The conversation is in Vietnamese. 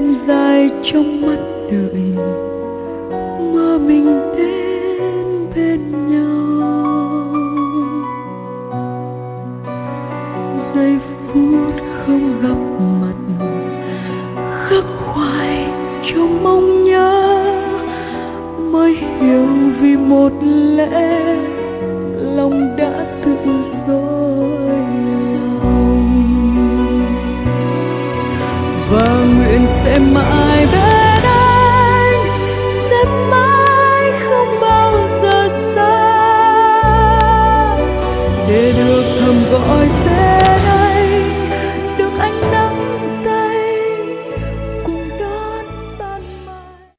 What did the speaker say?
dài trong mắt đợi mà mình đến bên nhau. Giây phút không gặp mặt khắc khoải trong mong nhớ, mới hiểu vì một lẽ lòng đã tự dối lòng. Và nguyện sẽ mãi bên